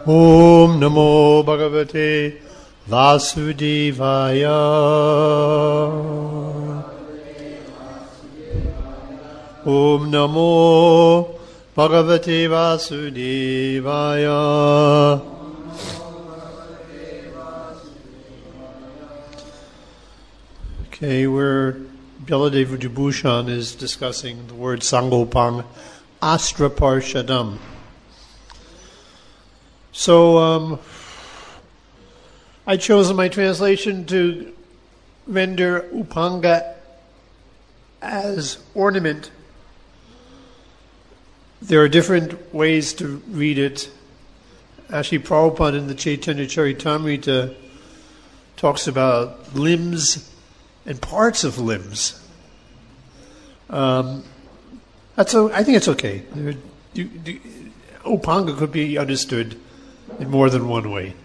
Om Namo Bhagavate Vasudevaya. Om Namo Bhagavate Vasudevaya. Okay, where Baladev Vijayabhushan is discussing the word Sangopang Astra Parshadam. So, I chose in my translation to render Upanga as ornament. There are different ways to read it. Actually, Prabhupada in the Chaitanya Charitamrita talks about limbs and parts of limbs. I think it's okay. Upanga could be understood in more than one way.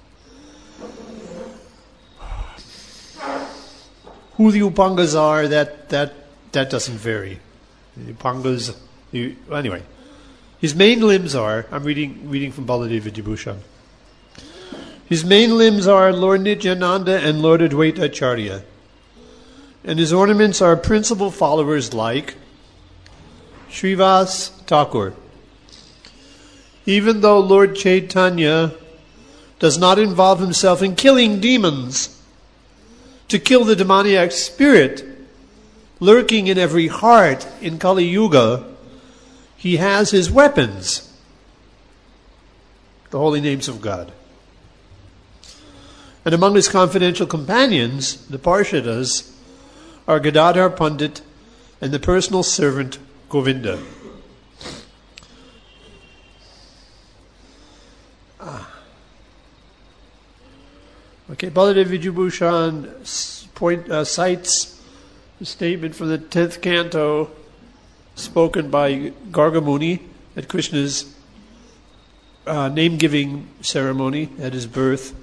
Who the Upangas are, that doesn't vary. The Upangas, anyway. His main limbs are, I'm reading from Baladev Vijayabhushan. His main limbs are Lord Nityananda and Lord Advaita Acharya. And his ornaments are principal followers like Srivas Thakur. Even though Lord Chaitanya does not involve himself in killing demons, to kill the demoniac spirit lurking in every heart in Kali Yuga, he has his weapons, the holy names of God. And among his confidential companions, the Parshadas, are Gadadhar Pandit and the personal servant Govinda. Okay, Baladev Vijayabhushan cites a statement from the 10th canto spoken by Gargamuni at Krishna's name-giving ceremony at his birth.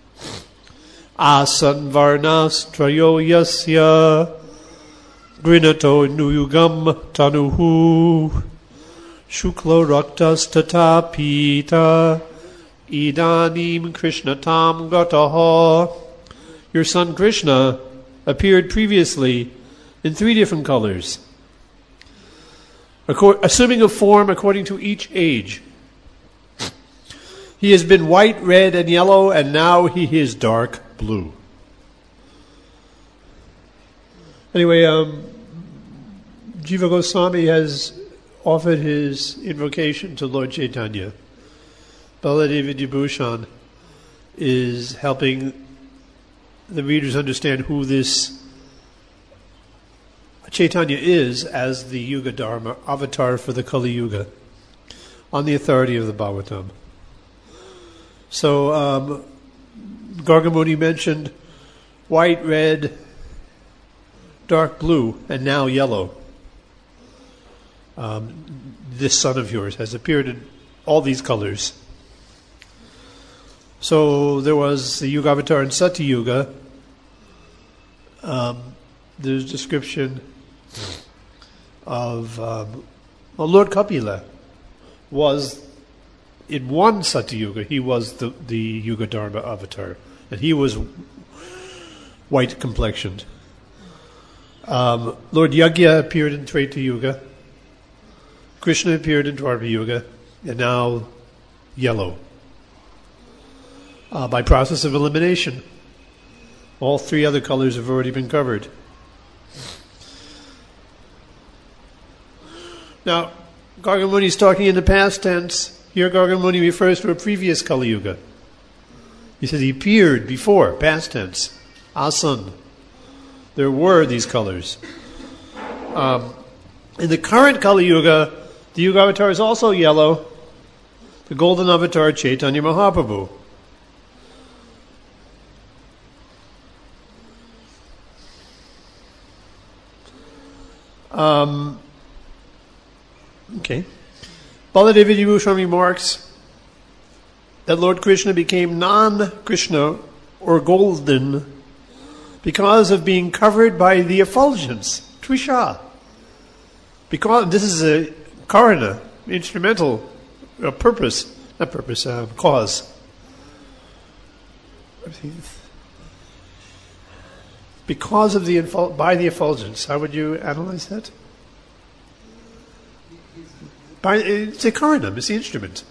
Asan varnas trayo yasya grinato nuyugam tanuhu shuklo raktas tatapita idanim Krishna tam gataha. Your son Krishna appeared previously in 3 different colors, assuming a form according to each age. He has been white, red, and yellow, and now he is dark blue. Anyway, Jiva Goswami has offered his invocation to Lord Chaitanya. Baladev Vijayabhushan is helping the readers understand who this Chaitanya is as the Yuga Dharma avatar for the Kali Yuga on the authority of the Bhagavatam. So, Gargamuni mentioned white, red, dark blue, and now yellow. This son of yours has appeared in all these colors. So there was the Yuga Avatar in Satya Yuga. There's description of Lord Kapila was in one Satya Yuga. He was the Yuga Dharma Avatar, and he was white complexioned. Lord Yagya appeared in Treta Yuga. Krishna appeared in Dwapara Yuga, and now yellow. By process of elimination, all 3 other colors have already been covered. Now, Gargamuni is talking in the past tense. Here Gargamuni refers to a previous Kali Yuga. He says he appeared before, past tense, Asan. There were these colors. In the current Kali Yuga, the Yuga Avatar is also yellow. The golden avatar, Chaitanya Mahaprabhu. Okay. Baladev Vijayabhushan remarks that Lord Krishna became non-Krishna or golden because of being covered by the effulgence, Trisha. Because this is a karana, instrumental purpose Not purpose, cause. Because of by the effulgence. How would you analyze that? It's a coronum, it's the instrument.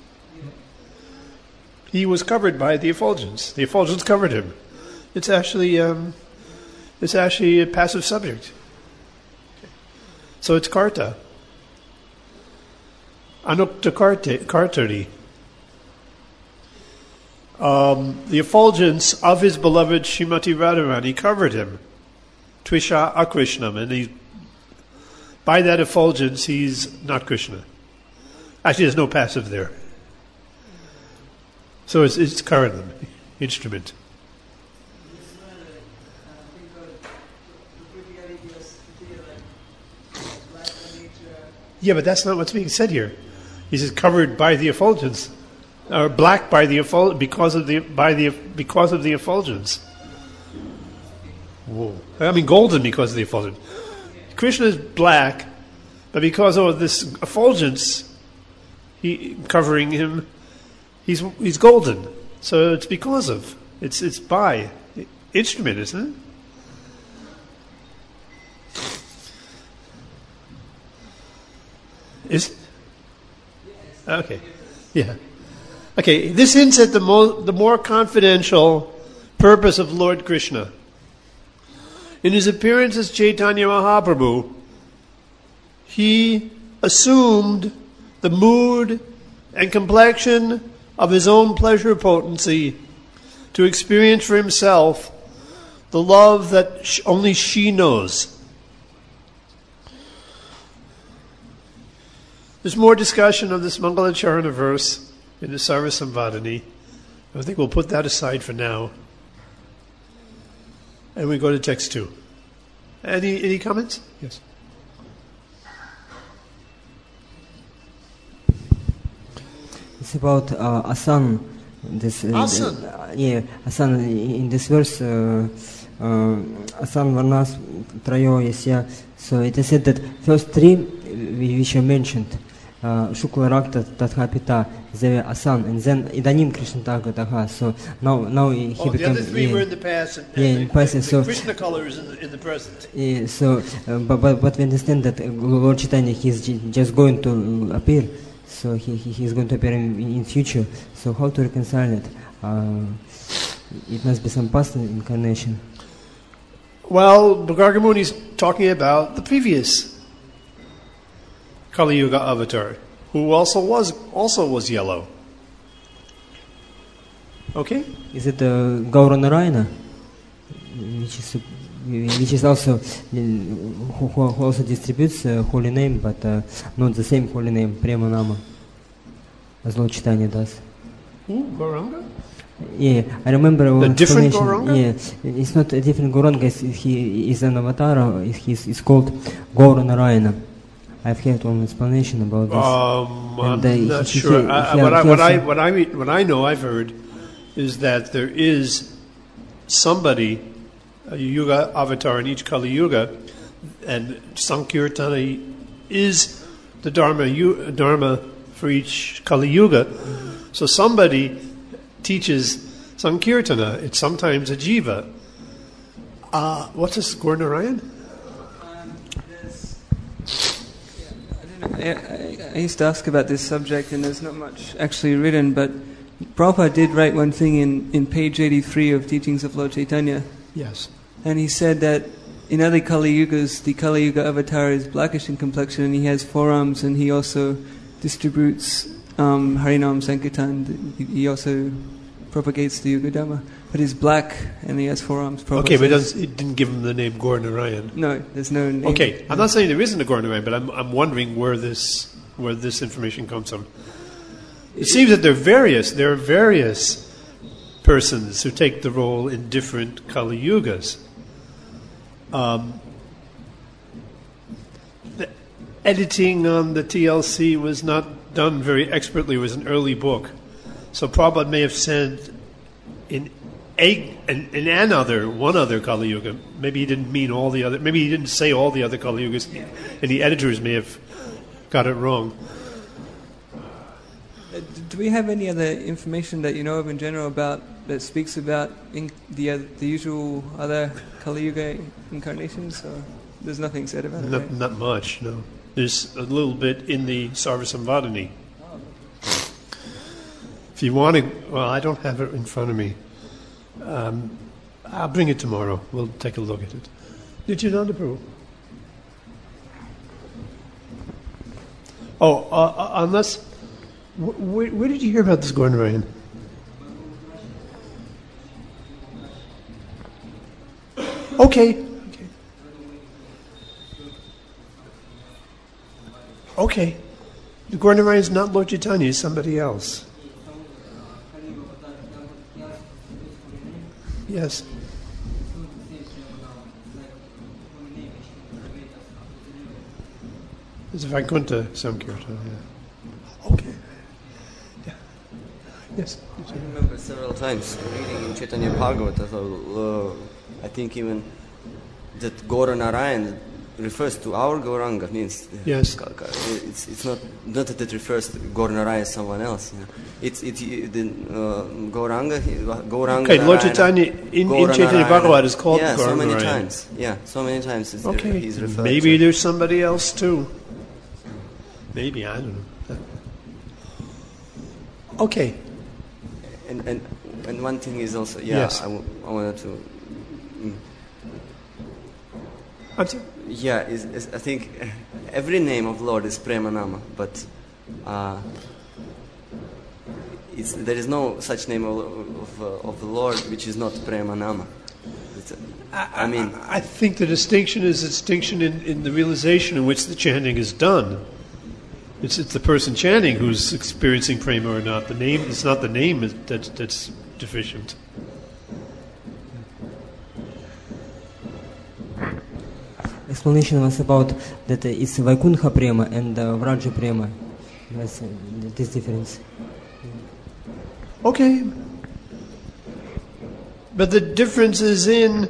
He was covered by the effulgence. The effulgence covered him. It's actually a passive subject. So it's karta. Anukta kartari. The effulgence of his beloved Srimati Radharani covered him. Tvisha akrishnam. And by that effulgence, he's not Krishna. Actually, there's no passive there. So it's karanam, instrument. Yeah, but that's not what's being said here. He says covered by the effulgence, or black by the because of the effulgence. Whoa! I mean golden because of the effulgence. Krishna is black, but because of this effulgence, covering him, he's golden. So it's because of it's by instrument, isn't it? Is okay, yeah, okay. This hints at the more confidential purpose of Lord Krishna. In his appearance as Chaitanya Mahaprabhu, he assumed the mood and complexion of his own pleasure potency to experience for himself the love that only she knows. There's more discussion of this Mangalacharana verse in the Sarva Samvadani. I think we'll put that aside for now. And we go to text 2. Any comments? Yes. It's about asan. Asan? Asan. In this verse, asan varnas trayo yasya. So it is said that first three which are mentioned, Shukla Rakta Tatha Pita Zeve Asan, and then Idanim Krishna Taha. So now he becomes. The other three were in the past, and in past, the Krishna color is in the present. So, but we understand that Lord Chaitanya is just going to appear. So he is going to appear in future. So how to reconcile it? It must be some past incarnation. Well, Gargamuni is talking about the previous Kali Yuga avatar, who also was yellow. Okay. Is it Gaura Narayana, which is also who also distributes holy name, but not the same holy name, Prema Nama, as Lord Chaitanya does? Who? Gauranga? Yeah, I remember a different Gauranga? Yeah, it's not a different Gauranga. He is an avatar. He's called Gaura Narayana. I've heard one explanation about this. I'm not sure. What I know, I've heard, is that there is somebody, a Yuga avatar in each Kali Yuga, and Sankirtana is the Dharma for each Kali Yuga. So somebody teaches Sankirtana. It's sometimes a jiva. What's this, Gaur Narayan? I used to ask about this subject, and there's not much actually written, but Prabhupada did write one thing in page 83 of Teachings of Lord Chaitanya. Yes. And he said that in other Kali Yugas, the Kali Yuga avatar is blackish in complexion, and he has forearms, and he also distributes Harinam Sankirtan. He also propagates the Yuga Dhamma. But he's black, and he has forearms. Okay, but it didn't give him the name Gaur Narayan. No, there's no name. Okay, I'm not saying there isn't a Gaur Narayan, but I'm wondering where this information comes from. It seems that there are various persons who take the role in different Kali Yugas. The editing on the TLC was not done very expertly. It was an early book. So Prabhupada may have said in one other Kali Yuga. Maybe he didn't mean all the other. Maybe he didn't say all the other Kali Yugas, and the editors may have got it wrong. Do we have any other information that you know of in general about that speaks about the usual other Kali Yuga incarnations? Or there's nothing said about it. Right? Not much. No. There's a little bit in the Sarvasamvadini. If you want to, well, I don't have it in front of me. I'll bring it tomorrow. We'll take a look at it. Nityananda Prabhu. Oh, unless, where did you hear about this Gordon Ryan? Okay. Okay. The Gordon Ryan is not Lord Chaitanya, he's somebody else. Yes. It's Vaikuntha Sankirtan, yeah. Okay. Yeah. Yes. I remember several times reading in Chaitanya Bhagavata, I think even that Gaura Narayan refers to our Gauranga, means yes. It's not that it refers to Gaura Narayan as someone else. You know. It's the Gauranga. Okay, Narayana, Lord Chaitanya in Chaitanya Bhagavata is called Gaura so many Narayan. times. Yeah, so many times. Okay, he's referred maybe to. there's somebody else too. Maybe, I don't know. Okay. And one thing is also, yes. I wanted to. Yeah, I think every name of Lord is Premanama, but there is no such name of the Lord which is not Premanama. I think the distinction is a distinction in the realization in which the chanting is done. It's the person chanting who's experiencing prema or not. The name, it's not the name that's deficient. Explanation was about that it's Vaikuntha Prema and Vraja Prema. That's this difference. Okay. But the difference is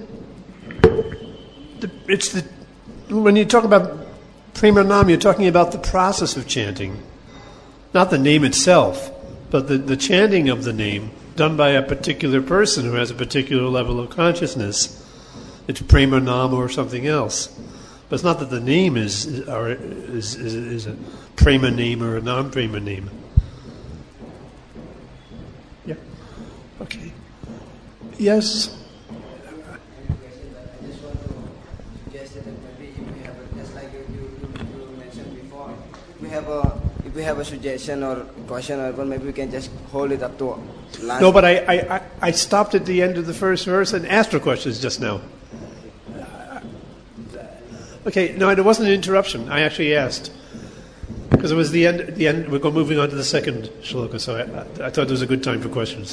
when you talk about Prema Nam, you're talking about the process of chanting. Not the name itself, but the chanting of the name done by a particular person who has a particular level of consciousness. It's Prema Nam or something else. But it's not that the name is a Prema name or a non-Prema name. Yeah. Okay. Yes. I just want to suggest that maybe if we have just like you mentioned before, if we have a suggestion or question or maybe we can just hold it up to last. No, but I stopped at the end of the first verse and asked her questions just now. Okay, no, it wasn't an interruption. I actually asked. Because it was the end. We're moving on to the second shloka, so I thought it was a good time for questions.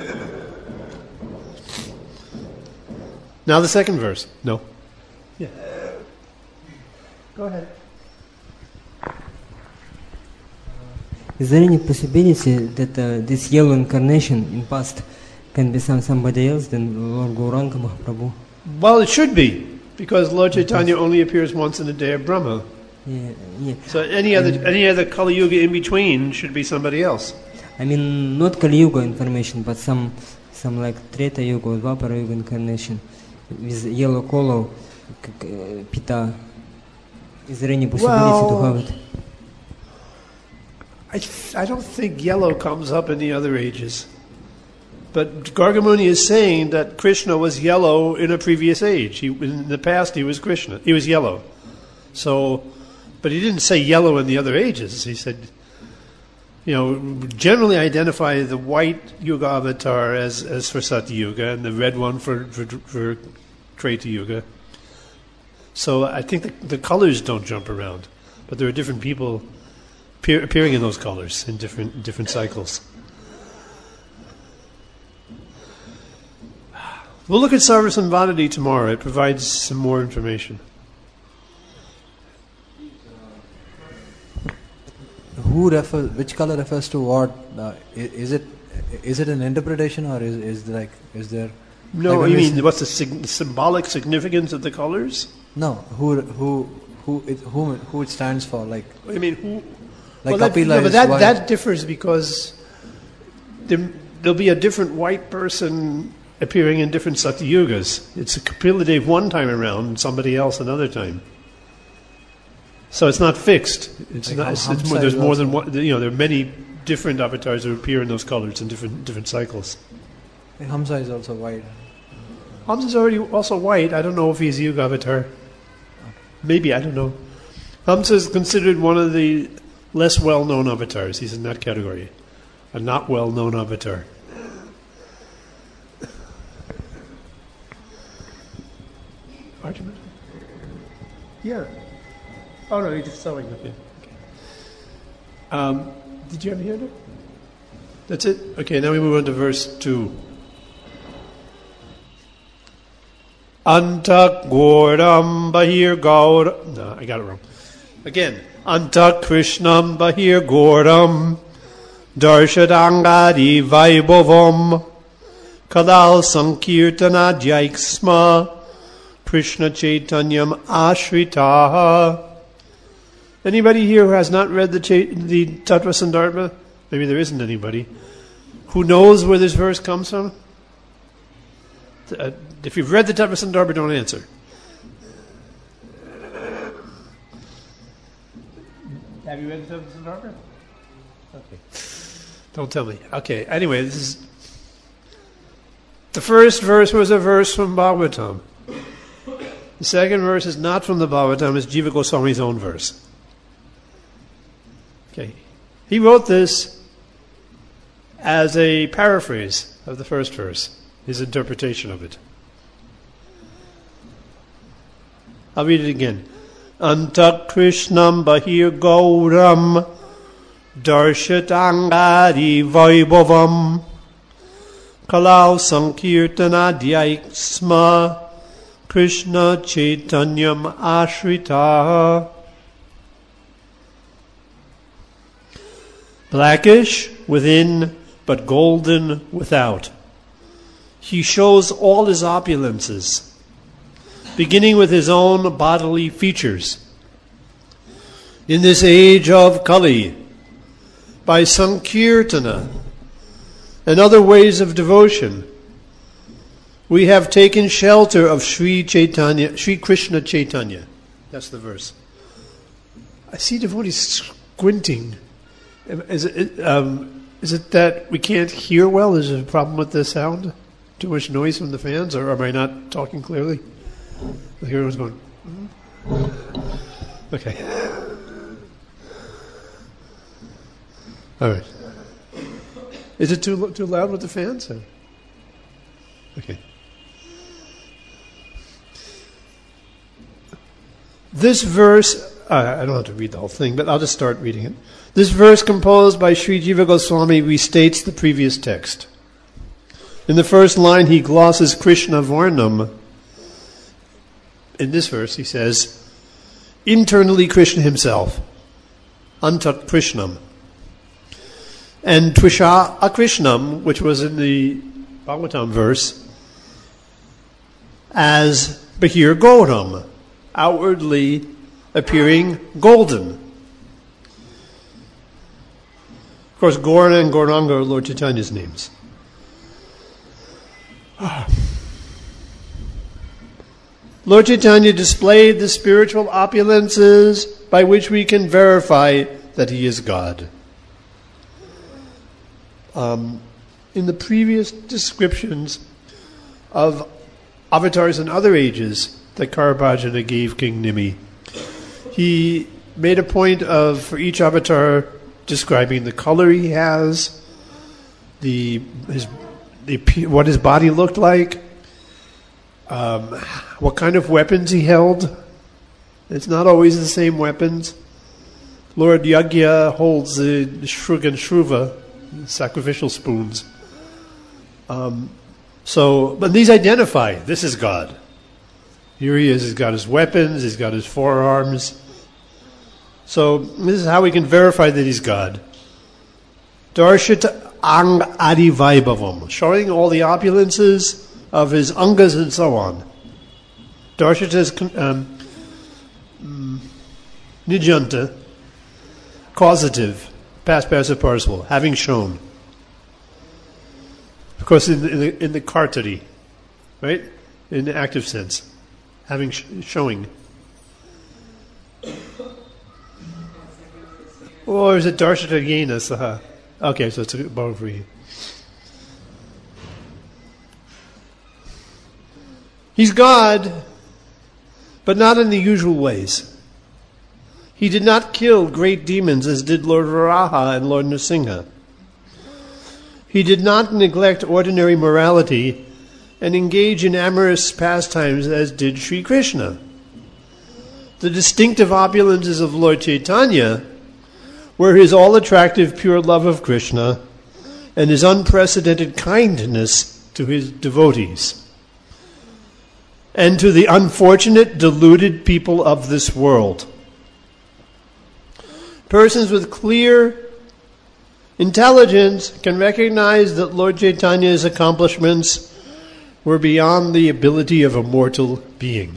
Now the second verse. No. Yeah. Go ahead. Is there any possibility that this yellow incarnation in past can be somebody else than Lord Gauranga Mahaprabhu? Well, it should be. Because Lord Chaitanya only appears once in the day of Brahma. Yeah. So any other Kali Yuga in between should be somebody else. I mean, not Kali Yuga information, but some like Treta Yuga or Dvapara Yuga incarnation with yellow color, Pita. Is there any possibility to have it? I don't think yellow comes up in the other ages. But Gargamuni is saying that Krishna was yellow in a previous age. In the past, he was Krishna. He was yellow. So, but he didn't say yellow in the other ages. He said, generally identify the white Yuga avatar as for Satya Yuga and the red one for Treta Yuga. So I think the colors don't jump around, but there are different people appearing in those colors in different cycles. We'll look at Sarvasamvadini tomorrow. It provides some more information. Which color refers to what? Is it an interpretation or is there? No, like you mean what's the symbolic significance of the colors? No, who it stands for? Like I mean who? Like well, Kapila but that differs because there'll be a different white person appearing in different Satyugas. It's a Kapila one time around and somebody else another time. So it's not fixed. It's Like not. Hamsa There's is more also- than one. There are many different avatars that appear in those colors in different cycles. Hamsa is also white. Hamsa is already also white. I don't know if he's a Yuga avatar. Maybe, I don't know. Hamsa is considered one of the less well-known avatars. He's in that category. A not well-known avatar. Artemis? Yeah. Oh no, you're just selling it. Okay. Did you have a hand up? That's it? Okay, now we move on to verse 2. Anta Gordam Bahir Gaur. No, I got it wrong. Again. Anta Krishnam Bahir Gordam Darshadangadi Vaibhavam Kadal Sankirtana Jaiksma Krishna Chaitanyam Ashritaha. Anybody here who has not read the Tattva Sandarbha? Maybe there isn't anybody. Who knows where this verse comes from? If you've read the Tattva Sandarbha, don't answer. Have you read the Tattva Sandarbha? Okay. Don't tell me. Okay, anyway, this is... The first verse was a verse from Bhagavatam. The second verse is not from the Bhagavatam, it's Jiva Goswami's own verse. Okay. He wrote this as a paraphrase of the first verse, his interpretation of it. I'll read it again. Anta Krishnam Bahir Gauram Darshatangadi Vaibhavam Kalau Sankirtana Dhyaiksma Krishna Chaitanyam Ashrita. Blackish within, but golden without. He shows all his opulences, beginning with his own bodily features. In this age of Kali, by Sankirtana and other ways of devotion, we have taken shelter of Sri Chaitanya, Sri Krishna Chaitanya. That's the verse. I see devotees squinting. Is it that we can't hear well? Is there a problem with the sound? Too much noise from the fans? Or am I not talking clearly? Everyone's going, Okay. All right. Is it too loud with the fans? Or? Okay. This verse, I don't have to read the whole thing, but I'll just start reading it. This verse, composed by Sri Jiva Goswami, restates the previous text. In the first line, he glosses Krishna Varnam. In this verse, he says, internally Krishna himself, Antat Krishnam. And Twisha Akrishnam, which was in the Bhagavatam verse, as Bahir Gauram, outwardly appearing golden. Of course, Gaurana and Gauranga are Lord Chaitanya's names. Lord Chaitanya displayed the spiritual opulences by which we can verify that he is God. In the previous descriptions of avatars in other ages that Karabhajana gave King Nimi, he made a point of, for each avatar, describing the color he has, what his body looked like, what kind of weapons he held. It's not always the same weapons. Lord Yagya holds the Shrug and Shruva, sacrificial spoons. But these identify, this is God. Here he is, he's got his weapons, he's got his forearms. So this is how we can verify that he's God. Darshita Ang Adi Vaibhavam, showing all the opulences of his angas and so on. Darshita is Nijanta, causative, past passive participle, having shown. Of course, in the kartari, right? In the active sense, having showing. Or is it darshita yena saha? Okay, so it's a Bhagavri. He's God, but not in the usual ways. He did not kill great demons as did Lord Varaha and Lord Nrsimha. He did not neglect ordinary morality and engage in amorous pastimes as did Sri Krishna. The distinctive opulences of Lord Chaitanya were his all-attractive pure love of Krishna and his unprecedented kindness to his devotees and to the unfortunate, deluded people of this world. Persons with clear intelligence can recognize that Lord Chaitanya's accomplishments were beyond the ability of a mortal being.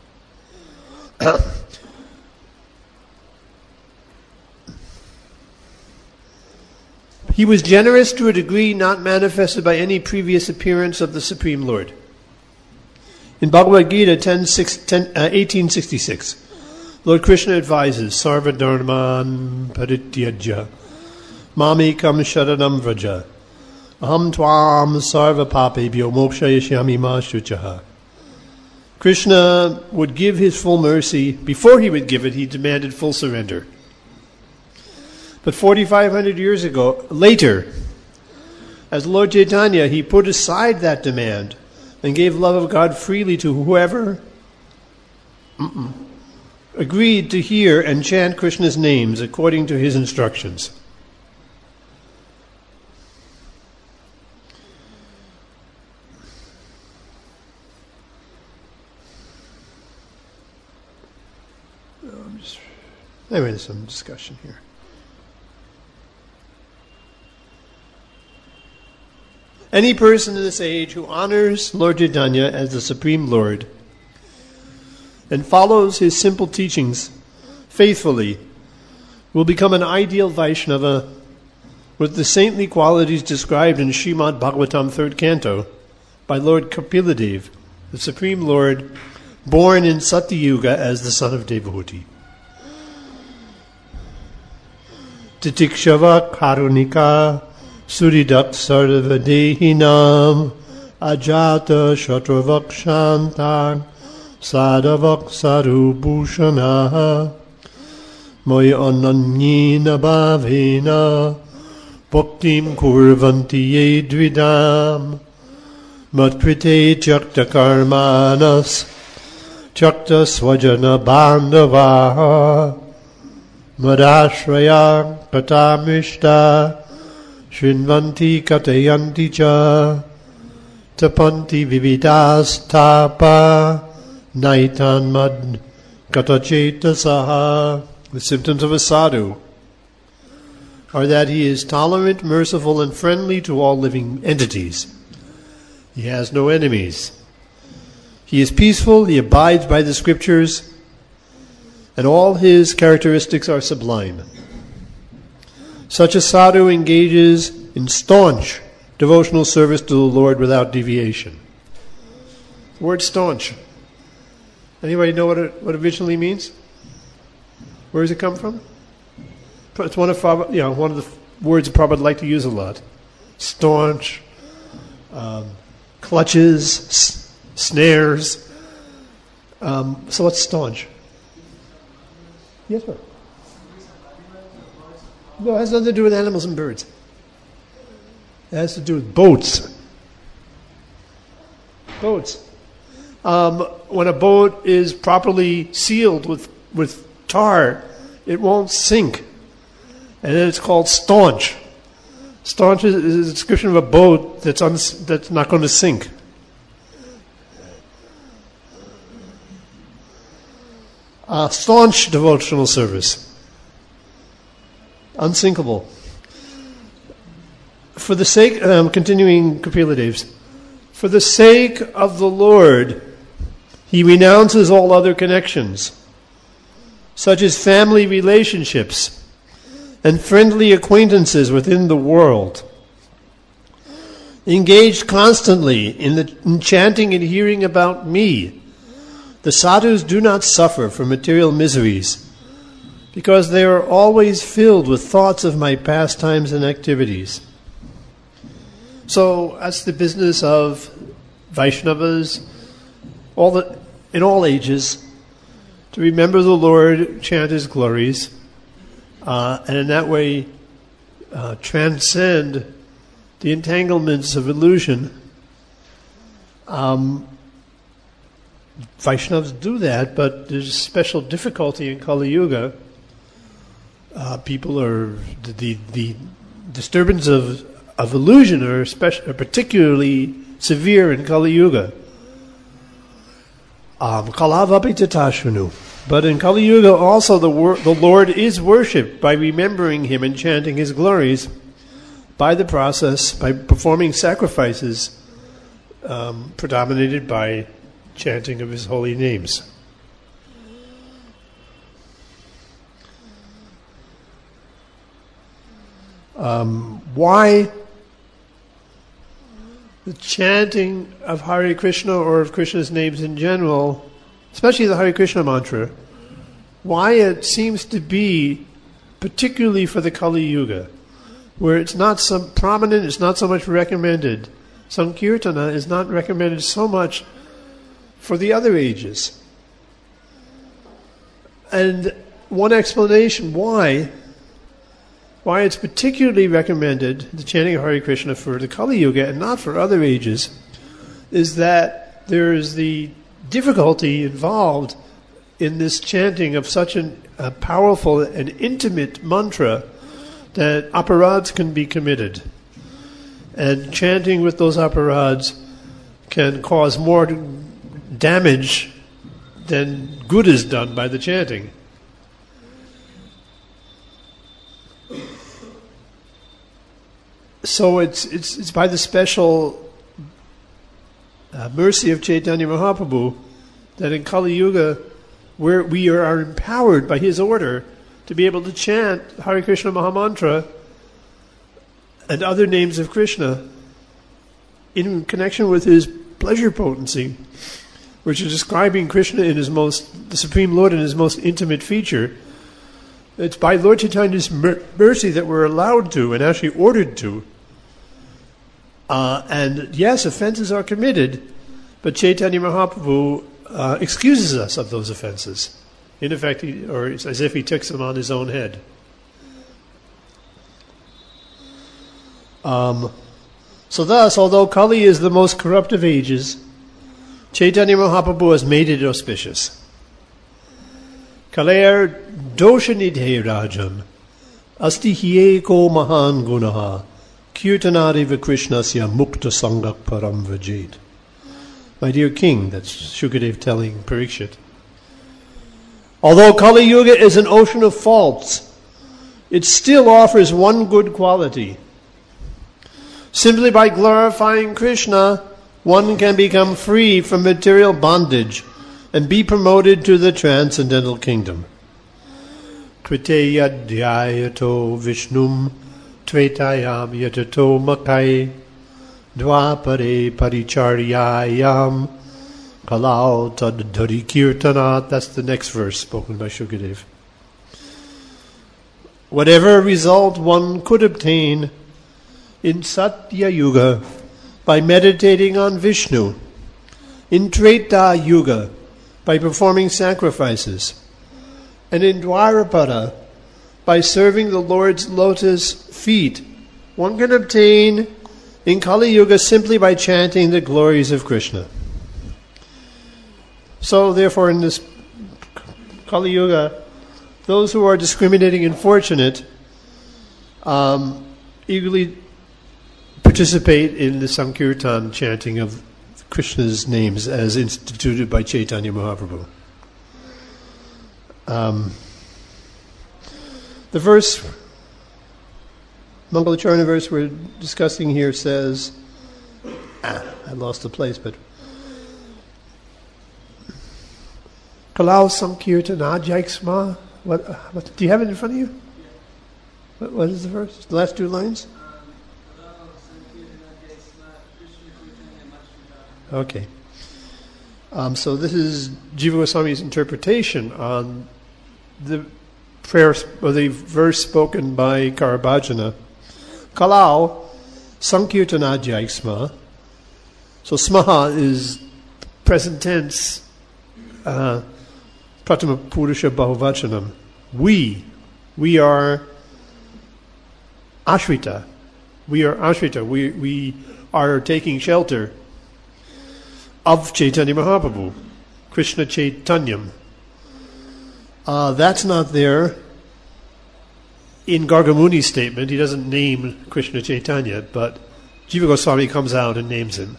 He was generous to a degree not manifested by any previous appearance of the Supreme Lord. In Bhagavad Gita 1866, Lord Krishna advises, Sarva Dharman Parityajya Mamekam Sharanam Vraja Aham Tvam Sarva Papebhyo Mokshayashyami Ma Shuchaha. Krishna would give his full mercy. Before he would give it, he demanded full surrender. But 4,500 years later, as Lord Chaitanya, he put aside that demand and gave love of God freely to whoever agreed to hear and chant Krishna's names according to his instructions. Anyway, there's some discussion here. Any person in this age who honors Lord Chaitanya as the Supreme Lord and follows his simple teachings faithfully will become an ideal Vaishnava with the saintly qualities described in Srimad Bhagavatam 3rd Canto by Lord Kapiladev, the Supreme Lord, born in Satyuga as the son of Devahuti. Titikshava Karunika Suridak Sarvadehinam Ajata Shatravakshantang Sadavak Sarubhushana Moya Ananyena Bhavena Bhaktim Kurvanti Yedvidam Matkrite Chakta Karmanas Chakta Swajana Bandavaha Madashraya Katamishta Shrinvanti Katayanti Cha Tapanti Vividas Tapa Naitan Mad Katachetasaha. The symptoms of a sadhu are that he is tolerant, merciful, and friendly to all living entities. He has no enemies. He is peaceful, he abides by the scriptures, and all his characteristics are sublime. Such a sadhu engages in staunch devotional service to the Lord without deviation. The word staunch. Anybody know what it originally means? Where does it come from? It's one of the words Prabhupada like to use a lot. Staunch, clutches, snares. So what's staunch? Yes, sir. No, it has nothing to do with animals and birds. It has to do with boats. Boats. When a boat is properly sealed with tar, it won't sink. And then it's called staunch. Staunch is a description of a boat that's not going to sink. Staunch devotional service. Unsinkable. For the sake, continuing Kapila Dev's, for the sake of the Lord, he renounces all other connections, such as family relationships and friendly acquaintances within the world. engaged constantly in chanting and hearing about me, the sadhus do not suffer from material miseries, because they are always filled with thoughts of my pastimes and activities. So that's the business of Vaishnavas, in all ages, to remember the Lord, chant His glories, and in that way transcend the entanglements of illusion. Vaishnavas do that, but there's a special difficulty in Kali Yuga. People are the disturbance of illusion are particularly severe in Kali Yuga. Kalavapi tatashunu. But in Kali Yuga also the Lord is worshipped by remembering Him and chanting His glories by the process, by performing sacrifices predominated by chanting of His holy names. Why the chanting of Hare Krishna or of Krishna's names in general, especially the Hare Krishna mantra, why it seems to be particularly for the Kali Yuga, where it's not so prominent, it's not so much recommended. Sankirtana is not recommended so much for the other ages. And one explanation why it's particularly recommended, the chanting of Hare Krishna for the Kali Yuga and not for other ages, is that there is the difficulty involved in this chanting of such a powerful and intimate mantra that aparads can be committed. And chanting with those aparads can cause more damage than good is done by the chanting. So it's by the special mercy of Chaitanya Mahaprabhu that in Kali Yuga, where we are empowered by His order to be able to chant Hare Krishna Mahamantra and other names of Krishna in connection with His pleasure potency, which is describing Krishna in the Supreme Lord in His most intimate feature. It's by Lord Chaitanya's mercy that we're allowed to and actually ordered to. And yes, offenses are committed, but Chaitanya Mahaprabhu excuses us of those offenses. In effect, or it's as if He takes them on His own head. So thus, although Kali is the most corrupt of ages, Chaitanya Mahaprabhu has made it auspicious. Kalair doshanidhe rajam asti hyeko mahan gunaha kirtanariva krishnasya mukta sangak param vajit. My dear king, that's Shukadev telling Parikshit. Although Kali Yuga is an ocean of faults, it still offers one good quality. Simply by glorifying Krishna, one can become free from material bondage and be promoted to the transcendental kingdom. Kriteya dhyayato vishnum tvetayam yatato makai dvapare paricharyayam kalau tadhari kirtanat. That's the next verse spoken by Shukadev. Whatever result one could obtain in Satya Yuga by meditating on Vishnu, in Treta Yuga by performing sacrifices, and in Dwarapada by serving the Lord's lotus feet, one can obtain in Kali Yuga simply by chanting the glories of Krishna. So therefore in this Kali Yuga, those who are discriminating and fortunate eagerly participate in the Sankirtan chanting of Krishna's names as instituted by Chaitanya Mahaprabhu. The verse, Mangalacharna verse we're discussing here says, I lost the place, but Kalau Sankirtana Jaiksma. What do you have it in front of you? What is the verse? The last two lines? Okay. So this is Jiva Goswami's interpretation on the prayer or the verse spoken by Karabhajana. Kalau Sankirtanadhyay sma. So smaha is present tense, Pratama Purusha Bahuvachanam. We are Ashrita. We are Ashrita. We are taking shelter of Chaitanya Mahaprabhu, Krishna Chaitanyam. That's not there in Gargamuni's statement. He doesn't name Krishna Chaitanya, but Jiva Goswami comes out and names him.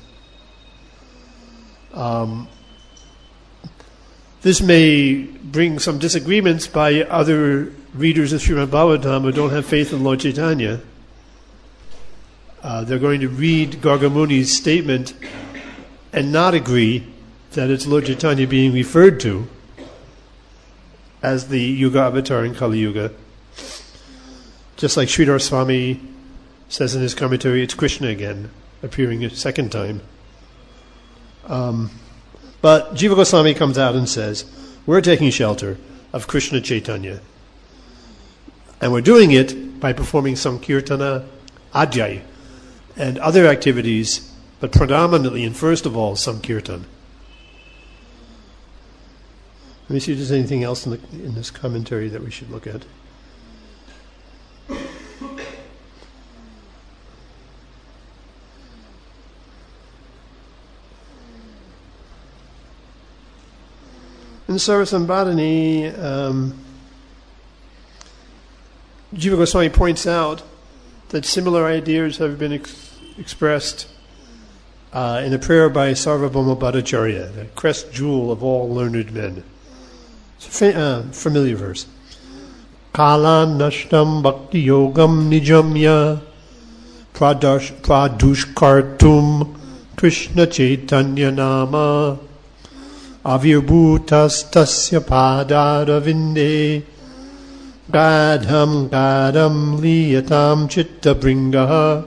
This may bring some disagreements by other readers of Srimad Bhagavatam who don't have faith in Lord Chaitanya. They're going to read Gargamuni's statement and not agree that it's Lord Chaitanya being referred to as the Yuga Avatar in Kali Yuga. Just like Sridhar Swami says in his commentary, it's Krishna again, appearing a second time. But Jiva Goswami comes out and says, we're taking shelter of Krishna Chaitanya. And we're doing it by performing Sankirtana Adhyay and other activities, but predominantly and first of all, Sankirtan. Let me see if there's anything else in this commentary that we should look at. In Sarasambhadani, Jiva Goswami points out that similar ideas have been expressed in a prayer by Sarvabhauma Bhattacharya, the crest jewel of all learned men. It's a familiar verse. Kalan nashtam bhakti yogam nijamya pradushkartum Krishna Chaitanya nama avirbhutas tasya padaravinde gadham liyatam chitta bringaha.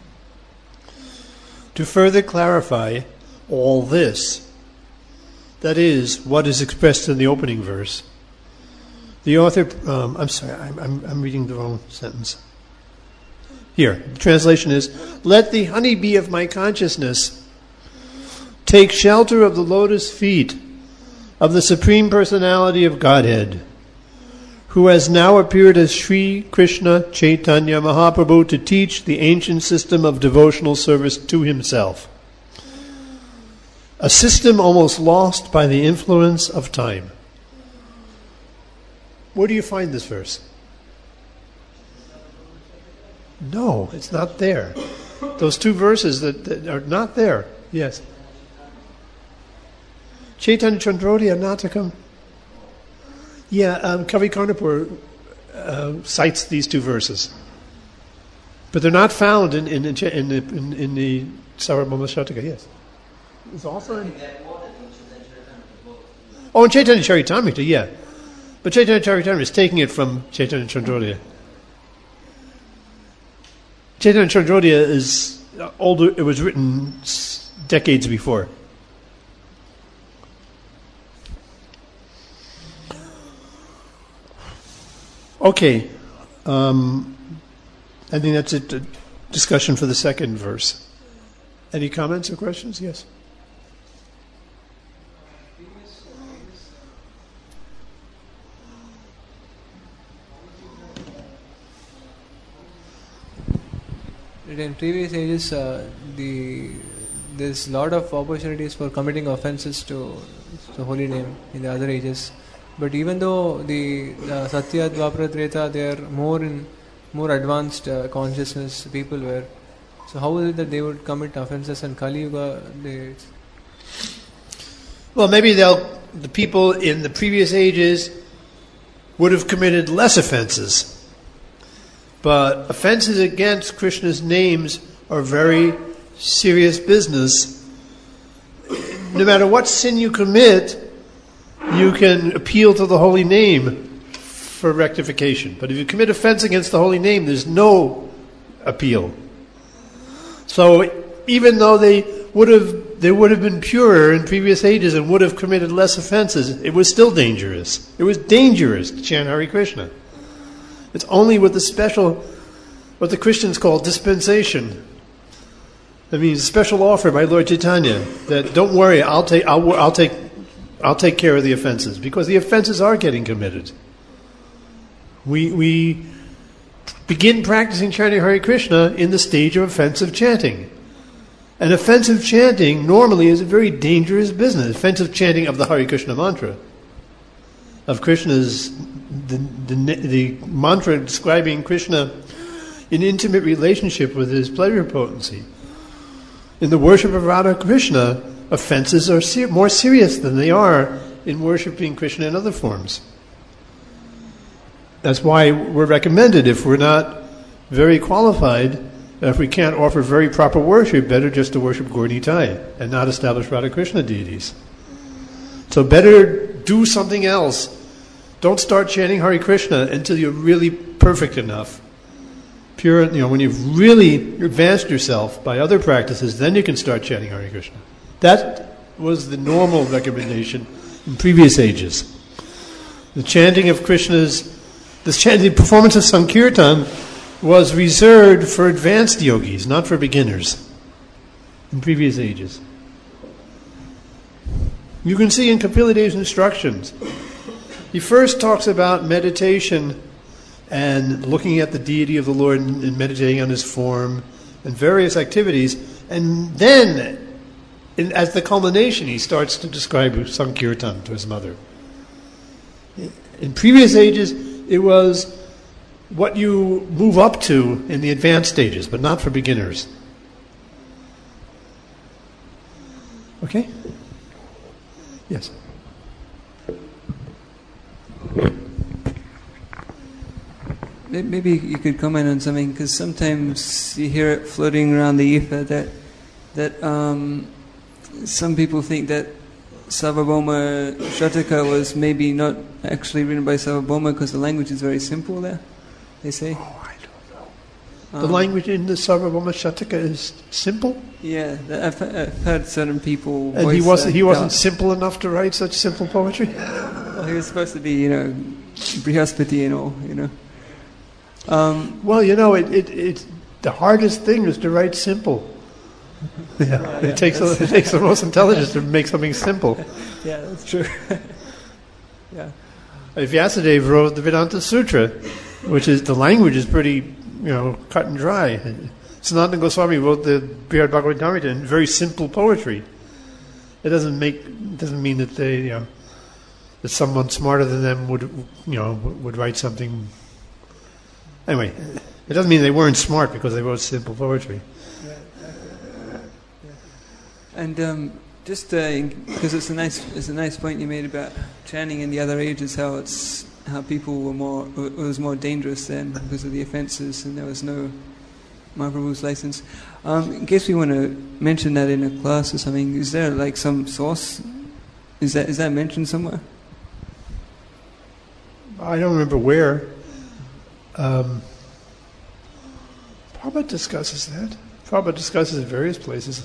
To further clarify all this, that is, what is expressed in the opening verse, the author, I'm reading the wrong sentence. Here, the translation is, let the honeybee of my consciousness take shelter of the lotus feet of the Supreme Personality of Godhead, who has now appeared as Sri Krishna Chaitanya Mahaprabhu to teach the ancient system of devotional service to himself. A system almost lost by the influence of time. Where do you find this verse? No, it's not there. Those two verses that are not there. Yes. Chaitanya Chandrodaya Natakam. Yeah, Kavi Karnapur cites these two verses, but they're not found in the Sarvabhauma Shataka. Yes, it's also in. Oh, in Chaitanya Charitamrita, yeah, but Chaitanya Charitamrita is taking it from Chaitanya Chandrodaya. Chaitanya Chandrodaya is older. It was written decades before. Okay, I think that's a discussion for the second verse. Any comments or questions? Yes. In previous ages, there's a lot of opportunities for committing offenses to the holy name in the other ages. But even though the Satya, Dwapara, Treta, they are more advanced consciousness people were. So how is it that they would commit offenses in Kali Yuga? Well, maybe the people in the previous ages would have committed less offenses. But offenses against Krishna's names are very serious business. No matter what sin you commit, you can appeal to the holy name for rectification. But if you commit offense against the holy name, there's no appeal. So even though they would have would have been purer in previous ages and would have committed less offenses, it was still dangerous. It was dangerous to chant Hare Krishna. It's only with the special, what the Christians call dispensation. That means a special offer by Lord Chaitanya that don't worry, I'll take care of the offenses, because the offenses are getting committed. We begin practicing chanting Hare Krishna in the stage of offensive chanting. And offensive chanting normally is a very dangerous business. Offensive chanting of the Hare Krishna mantra, of Krishna's, the mantra describing Krishna in intimate relationship with his pleasure potency. In the worship of Radha Krishna, offenses are more serious than they are in worshiping Krishna in other forms. That's why we're recommended, if we're not very qualified, if we can't offer very proper worship, better just to worship Gaur Nitai and not establish Radha Krishna deities. So better do something else. Don't start chanting Hare Krishna until you're really perfect enough. Pure, when you've really advanced yourself by other practices, then you can start chanting Hare Krishna. That was the normal recommendation in previous ages. The chanting of the performance of Sankirtan was reserved for advanced yogis, not for beginners, in previous ages. You can see in Kapila Dev's instructions, he first talks about meditation and looking at the deity of the Lord and meditating on his form and various activities, and then, as the culmination, he starts to describe Sankirtan to his mother. In previous ages, it was what you move up to in the advanced stages, but not for beginners. Okay? Yes. Maybe you could comment on something, because sometimes you hear it floating around the ether that some people think that Sarvabhauma Shataka was maybe not actually written by Sarvabhauma because the language is very simple there, they say. Oh, I don't know. The language in the Sarvabhauma Shataka is simple? Yeah, I've heard certain people and voice he wasn't simple enough to write such simple poetry? Well, he was supposed to be, Brihaspati and all, Well, it the hardest thing is to write simple. Yeah, it takes the most intelligence to make something simple. Yeah, that's true. Yeah. Vyasadeva wrote the Vedanta Sutra, which is, the language is pretty, cut and dry. Sanatana Goswami wrote the Brihad Bhagavatamrita in very simple poetry. It doesn't mean that they, that someone smarter than them would write something. Anyway, it doesn't mean they weren't smart because they wrote simple poetry. And just because it's a nice point you made about chanting in the other ages, how people it was more dangerous then because of the offences, and there was no Mahaprabhu's license. In case we want to mention that in a class or something, is there like some source? Is that mentioned somewhere? I don't remember where. Prabhupada discusses that. Prabhupada discusses it in various places.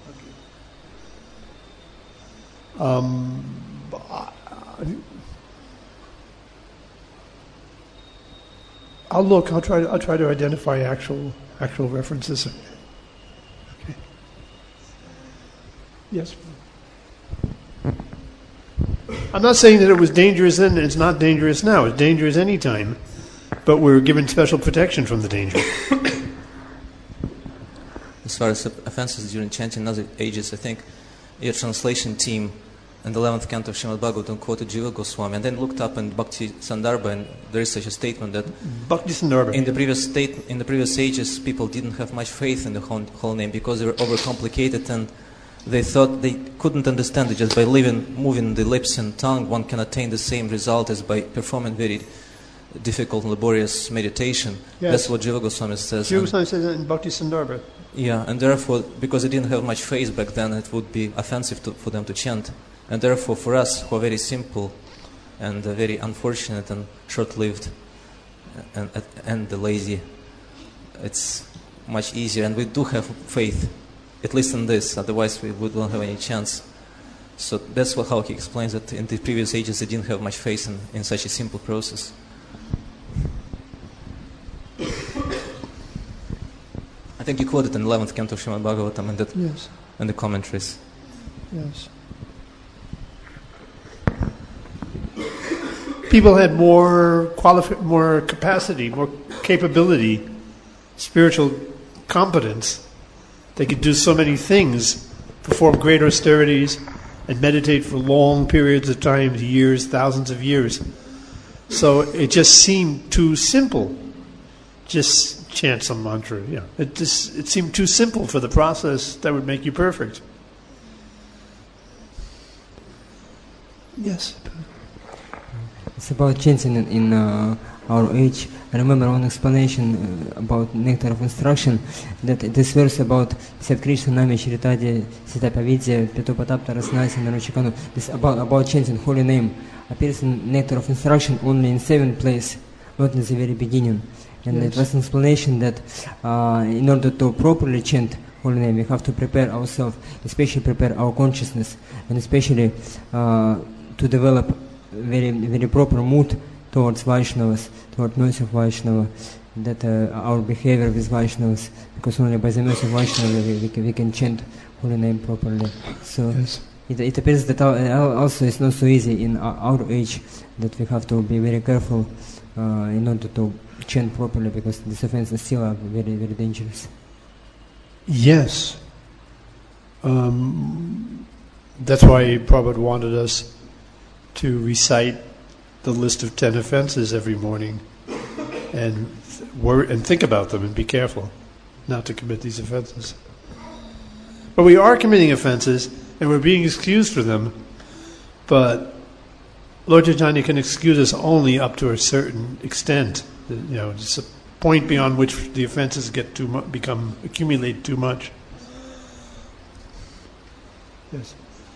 I'll look. I'll try to identify actual references. Okay. Yes. I'm not saying that it was dangerous then and it's not dangerous now. It's dangerous any time, but we're given special protection from the danger. As far as offenses during chanting in other ages, I think your translation team in the 11th canto of Srimad Bhagavatam quoted Jiva Goswami, and then looked up in Bhakti Sandarbha, and there is such a statement that Bhakti Sandarbha. In the previous ages, people didn't have much faith in the whole name because they were overcomplicated, and they thought they couldn't understand it. Just by moving the lips and tongue, one can attain the same result as by performing very difficult and laborious meditation. Yes. That's what Jiva Goswami says. Jiva Goswami says that in Bhakti Sandarbha. Yeah, and therefore, because they didn't have much faith back then, it would be offensive for them to chant. And therefore, for us, who are very simple and very unfortunate and short-lived and lazy, it's much easier. And we do have faith at least in this, otherwise we wouldn't have any chance. So that's how he explains that in the previous ages they didn't have much faith in such a simple process. I think you quoted in 11th canto of Srimad Bhagavatam in the commentaries. Yes. People had more capacity, more capability, spiritual competence. They could do so many things, perform great austerities, and meditate for long periods of time, years, thousands of years. So it just seemed too simple. Just chant some mantra. Yeah, it seemed too simple for the process that would make you perfect. Yes. It's about chanting in our age. I remember one explanation about Nectar of Instruction, that this verse about Sat Krishna Nami Charitadi Sitapavidya Petopatapta Rasnasi Naruchikanu, this about chanting holy name, appears in Nectar of Instruction only in 7th place, not in the very beginning. And it was an explanation that in order to properly chant holy name, we have to prepare ourselves, especially prepare our consciousness, and especially to develop very, very proper mood towards Vaishnavas, toward mercy of Vaishnava, that our behavior with Vaishnavas, because only by the mercy of Vaishnava we can chant holy name properly. So it appears that also it's not so easy in our age, that we have to be very careful in order to chant properly, because these offenses still are very, very dangerous. Yes. That's why Prabhupada wanted us to recite the list of 10 offenses every morning and think about them and be careful not to commit these offenses. But we are committing offenses and we're being excused for them, but Lord Chaitanya can excuse us only up to a certain extent. Just a point beyond which the offenses get accumulate too much. Yes.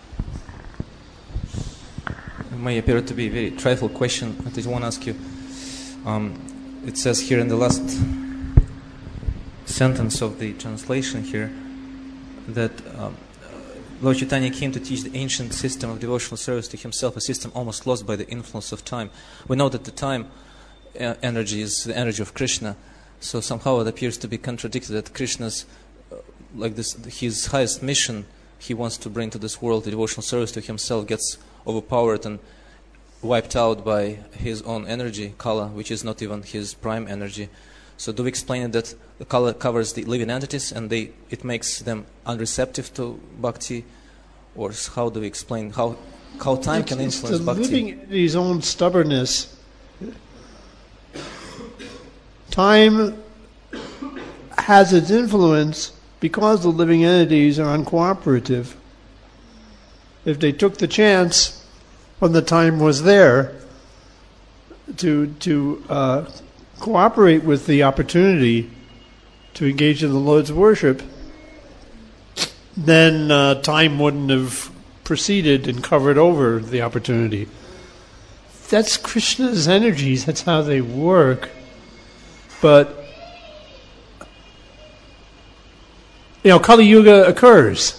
It may appear to be a very trifle question, but I just want to ask you. It says here in the last sentence of the translation here that Lord Chaitanya came to teach the ancient system of devotional service to himself, a system almost lost by the influence of time. We know that the time energy is the energy of Krishna, so somehow it appears to be contradicted that Krishna's, his highest mission he wants to bring to this world, the devotional service to himself, gets overpowered and wiped out by his own energy, Kala, which is not even his prime energy. So do we explain that the Kala covers the living entities and it makes them unreceptive to bhakti? Or how do we explain how time can influence the bhakti? Living entity's own stubbornness. Time has its influence because the living entities are uncooperative. If they took the chance when the time was there to cooperate with the opportunity to engage in the Lord's worship, then time wouldn't have proceeded and covered over the opportunity. That's Krishna's energies, that's how they work. But Kali Yuga occurs.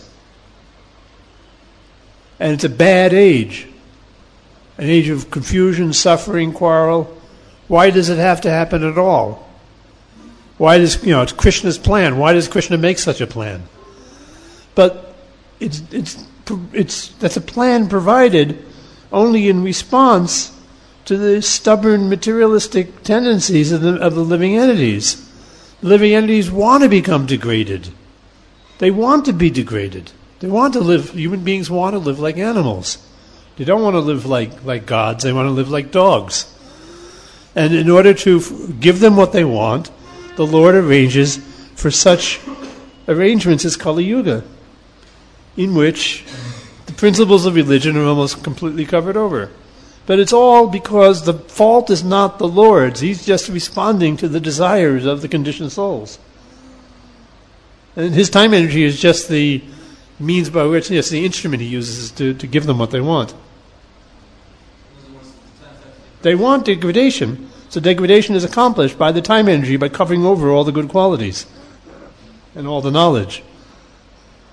And it's a bad age. An age of confusion, suffering, quarrel. Why does it have to happen at all? Why does, it's Krishna's plan. Why does Krishna make such a plan? But that's a plan provided only in response to the stubborn materialistic tendencies of the living entities. The living entities want to become degraded. They want to be degraded. They want to live, human beings want to live like animals. They don't want to live like gods, they want to live like dogs. And in order to give them what they want, the Lord arranges for such arrangements as Kali Yuga, in which the principles of religion are almost completely covered over. But it's all because the fault is not the Lord's. He's just responding to the desires of the conditioned souls. And his time energy is just the means by which, the instrument he uses to give them what they want. They want degradation. So degradation is accomplished by the time energy by covering over all the good qualities and all the knowledge.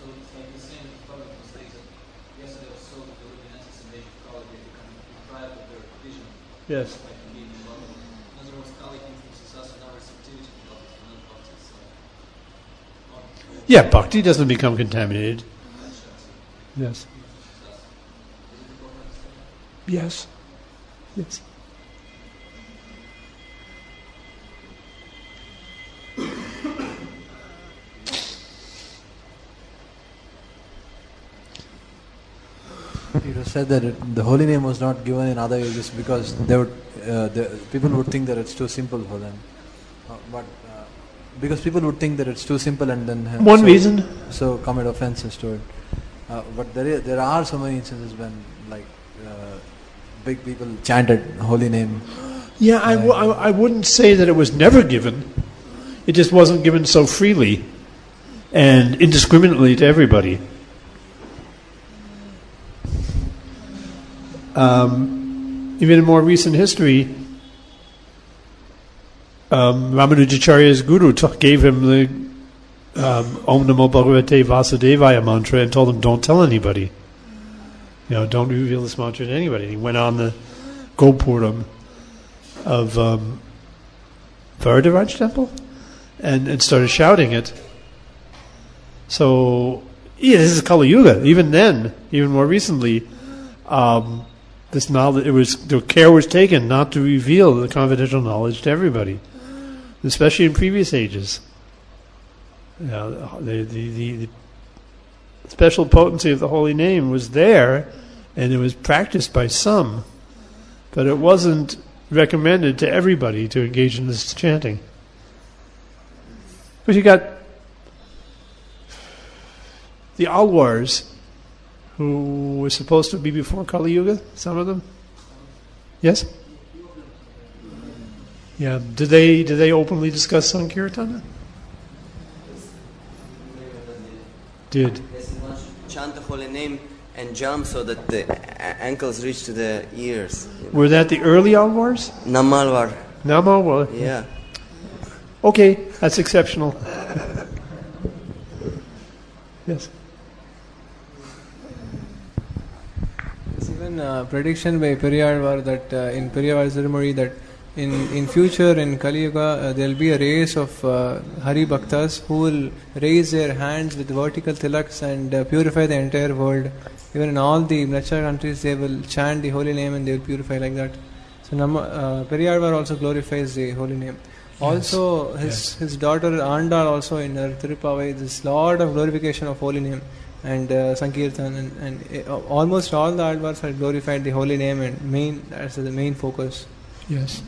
So it's like the same problem states that yesterday or so the luminescence and they probably become deprived of their vision. Yes. Like being in love. In other words, Kali influences us in our receptivity to bhakti, and not bhakti itself. Yeah, bhakti doesn't become contaminated. Yes. Yes. Yes. It was said that the holy name was not given in other ages because people would think that it's too simple for them. Because people would think that it's too simple and then One reason. So commit offenses to it. But there are so many instances when big people chanted holy name. Yeah, I wouldn't say that it was never given. It just wasn't given so freely and indiscriminately to everybody. Even in more recent history, Ramanujacharya's guru gave him the Om Namo Bhagavate Vasudevaya mantra and told him, don't tell anybody. Don't reveal this mantra to anybody. He went on the Gopuram of Varadaraj temple and started shouting it. So, yeah, this is Kali Yuga. Even then, even more recently, this knowledge, the care was taken not to reveal the confidential knowledge to everybody, especially in previous ages. The special potency of the holy name was there, and it was practiced by some, but it wasn't recommended to everybody to engage in this chanting. But you got the Alwars, who were supposed to be before Kali Yuga, some of them. Yes? Yeah. Did they openly discuss Sankirtana? Did. Chant the holy name and jump so that the ankles reach to the ears. Were that the early Alwars? Namalvar. Namalvar? Yeah. Okay, that's exceptional. Yes. There's even a prediction by Periyarvar that in Periyarvar ceremony that in future in Kali Yuga there will be a race of Hari Bhaktas who will raise their hands with vertical tilaks and purify the entire world. Even in all the Mleccha countries they will chant the holy name and they will purify like that. So Periyarvar also glorifies the holy name. Also his daughter Andal also in her Tirupavai, there's lot of glorification of holy name and Sankirtan and almost all the Alvars have glorified the holy name and as the main focus. Yes.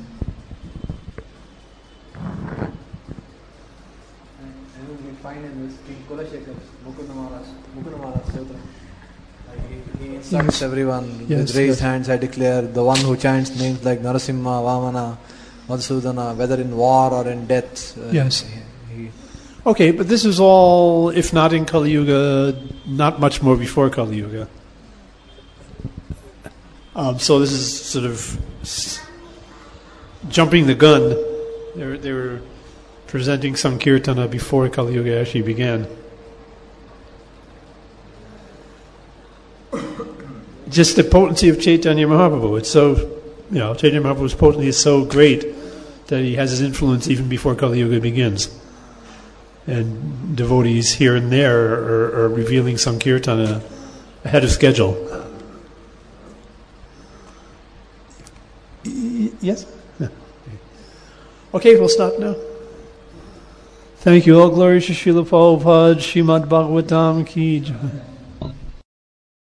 And we find in this King Kulashekhar's Mukundamala Sutra. He instructs everyone with raised hands. I declare the one who chants names like Narasimha, Vamana, Madhusudana, whether in war or in death. Yes. Okay, but this is all, if not in Kali Yuga, not much more before Kali Yuga. So this is sort of jumping the gun. They were presenting Sankirtana before Kali Yuga actually began. Just the potency of Chaitanya Mahaprabhu. It's so, Chaitanya Mahaprabhu's potency is so great that he has his influence even before Kali Yuga begins. And devotees here and there are revealing Sankirtana ahead of schedule. Yes? Yeah. Okay, we'll stop now. Thank you. All glory to Srila Prabhupada, Srimad Bhagavatam Ki Jai.